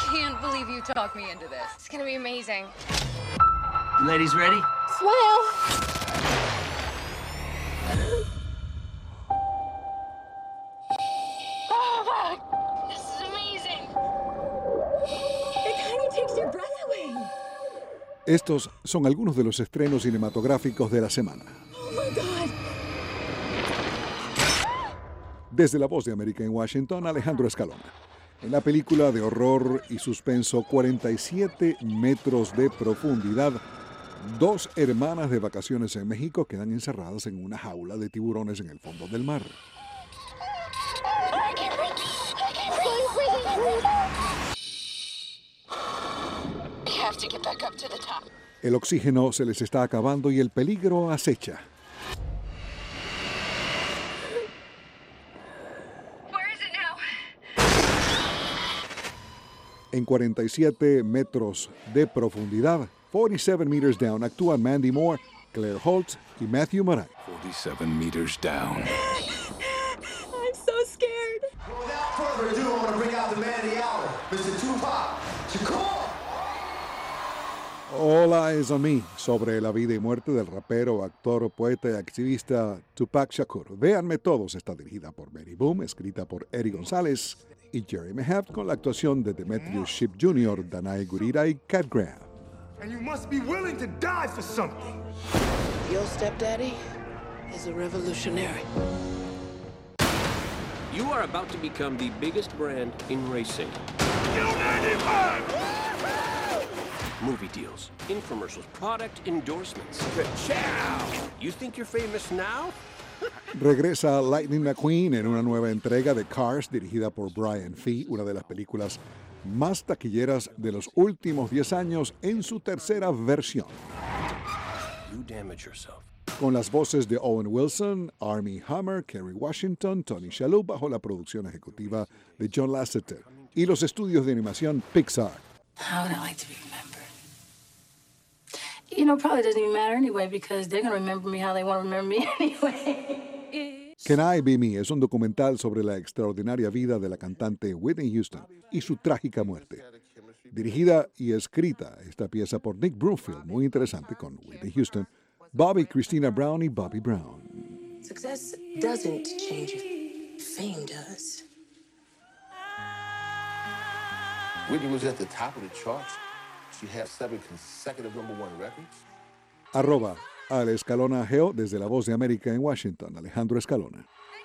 can't believe you talked me into this. It's gonna be amazing. You ladies ready? Swell. Oh, this is amazing. It kind of takes your breath away. Estos son algunos de los estrenos cinematográficos de la semana. Oh my God. Desde La Voz de América en Washington, Alejandro Escalona. En la película de horror y suspenso 47 metros de profundidad, dos hermanas de vacaciones en México quedan encerradas en una jaula de tiburones en el fondo del mar. El oxígeno se les está acabando y el peligro acecha. En 47 metros de profundidad, 47 meters down, actúan Mandy Moore, Claire Holt y Matthew Moran. 47 meters down. I'm so scared. Without further ado, I want to bring out the man of the hour, Mr. Tupac Shakur. Hola, es a mí, sobre la vida y muerte del rapero, actor, poeta y activista Tupac Shakur. Véanme todos está dirigida por Mary Boom, escrita por Eddie González y Jerry Mejab, con la actuación de Demetrius Shipp Jr., Danai Gurira y Cat Graham. And you must be willing to die for something. Your stepdaddy is a revolutionary. You are about to become the biggest brand in racing. U95! Movie deals, infomercials, product endorsements. Ciao! You think you're famous now? Regresa Lightning McQueen en una nueva entrega de Cars dirigida por Brian Fee, una de las películas más taquilleras de los últimos 10 años en su tercera versión. You damage yourself. Con las voces de Owen Wilson, Armie Hammer, Kerry Washington, Tony Shalhoub, bajo la producción ejecutiva de John Lasseter y los estudios de animación Pixar. How would I like to be remembered? You know, probably doesn't even matter anyway because they're going to remember me how they want to remember me anyway. Can I Be Me es un documental sobre la extraordinaria vida de la cantante Whitney Houston y su trágica muerte. Dirigida y escrita esta pieza por Nick Broomfield, muy interesante, con Whitney Houston, Bobby, Christina Brown y Bobby Brown. Success doesn't change you. Fame does. Whitney was at the top of the charts. She had 7 consecutive #1 records. @ Al Escalona Geo, desde La Voz de América en Washington, Alejandro Escalona.